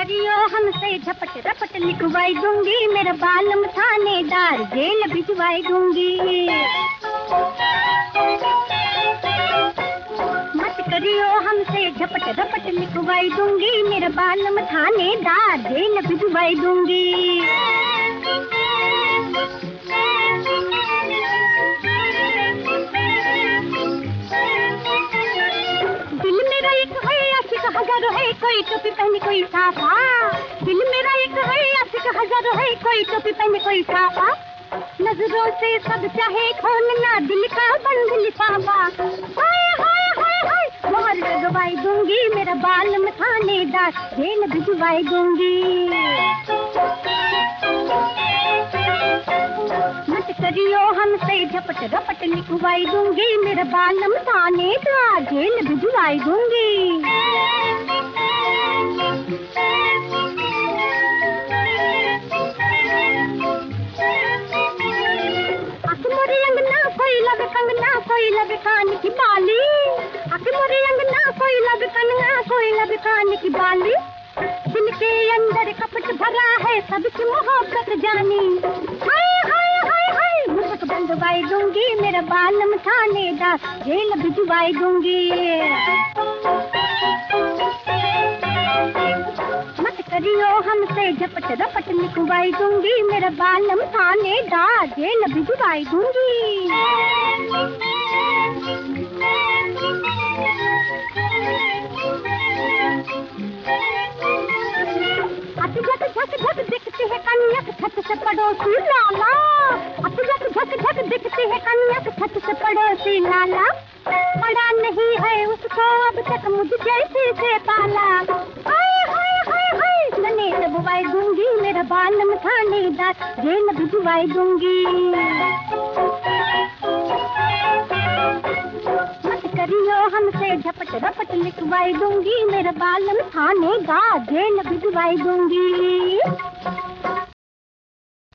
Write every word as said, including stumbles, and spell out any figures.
करियो हमसे झपट रपट लिखवाई दूंगी, मेरा बालम थानेदार जेल भिजवाई दूंगी। मत करियो हमसे झपट रपट लिखवाई दूंगी, मेरा बालम थानेदार जेल भिजवाई दूंगी। हजारों है कोई टोपी पहने कोई साफा, दिल मेरा एक है आशिक हजारों है कोई टोपी पहने कोई साफा। नजरों से सब चाहे खोलना दिल का बंद लिफाफा। हाय हाय हाय हाय मोहर लगवाई दूंगी, मेरा बालम थानेदार जेल भिजवाई दूंगी। मत करियो हमसे झपट रपट लिखवाई दूंगी, मेरा बालम थानेदार जेल भिजवाई दूंगी। कोई लग कंगना कोई लग कान की बाली, आके मोरे अंगना कोई लग कंगना कोई लग कान की बाली। दिल के अंदर कपट भरा है सबकी मोहब्बत जानी। हाय हाय हाय हाय मुझको बंदवाई दूंगी, मेरा बालम थानेदार जेल भिजवाई दूंगी। मत करियो हमसे झपट रपट लिखवाई दूंगी, मेरा बालम थानेदार जेल भिजवाई दूंगी। झक झक झक दिखती है कन्या छत से पड़ोसी लाला, अब झक झक झक दिखती है कन्या छत से पड़ोसी लाला। पड़ा नहीं है उसको अब तक मुझ जैसे से पाला। हाय हाय हाय हाय गने दबवाई दूंगी, मेरा बालम थानेदार जेल भिजवाई दूंगी। मत करियो हमसे झपट रपट लिखवाई दूंगी, मेरा बालम थानेदार जेल भिजवाई दूंगी।